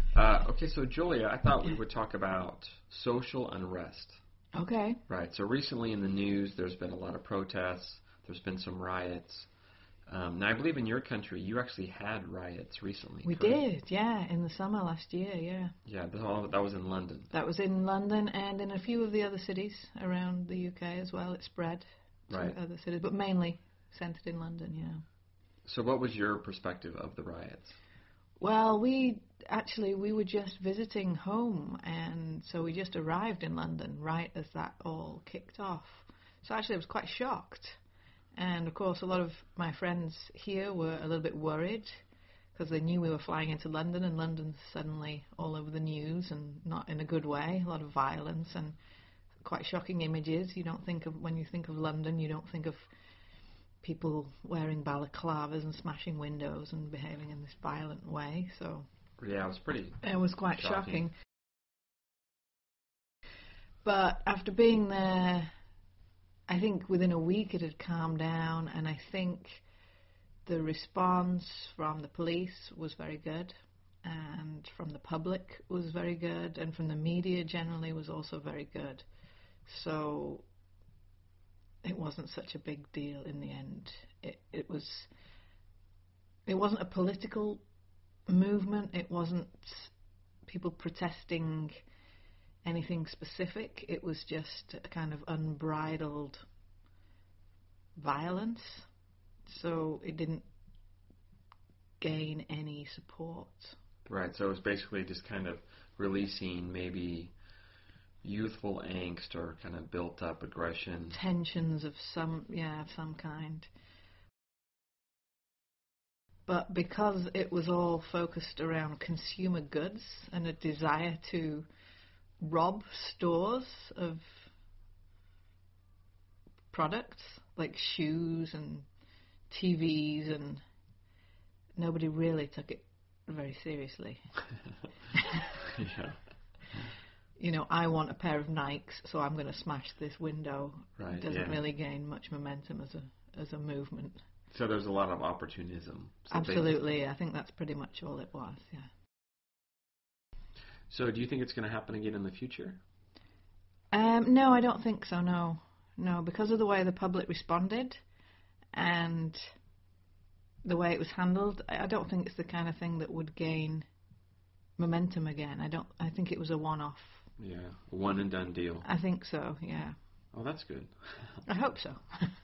Okay, so Julia, I thought we would talk about social unrest. Okay. Right. So recently in the news, there's been a lot of protests. There's been some riots. Now, I believe in your country, you actually had riots recently, We correct? did, yeah, in the summer last year, yeah. Yeah, that was in London. That was in London and in a few of the other cities around the UK as well. It spread Right. to other cities, but mainly centred in London, yeah. So what was your perspective of the riots? Well, we were just visiting home, and so we just arrived in London right as that all kicked off. So actually, I was quite shocked. And of course, a lot of my friends here were a little bit worried because they knew we were flying into London, and London's suddenly all over the news and not in a good way. A lot of violence and quite shocking images. You don't think of when you think of London, you don't think of people wearing balaclavas and smashing windows and behaving in this violent way. So Yeah, it was pretty it was quite shocking. shocking. But after being there, I think within a week it had calmed down, and I think the response from the police was very good, and from the public was very good, and from the media generally was also very good. So it wasn't such a big deal in the end. It wasn't a political movement. It wasn't people protesting anything specific. It was just a kind of unbridled violence. So it didn't gain any support. Right. So it was basically just kind of releasing maybe youthful angst or kind of built up aggression. Tensions of some kind. But because it was all focused around consumer goods and a desire to rob stores of products like shoes and TVs, and nobody really took it very seriously. Yeah. You know, I want a pair of Nikes, so I'm going to smash this window. Right. It doesn't Yeah. really gain much momentum as a movement. So there's a lot of opportunism. So Absolutely, I think that's pretty much all it was. Yeah. So do you think it's going to happen again in the future? No, I don't think so. No, because of the way the public responded and the way it was handled, I don't think it's the kind of thing that would gain momentum again. I think it was a one-off. Yeah, one and done deal. I think so. Yeah. Oh, that's good. I hope so.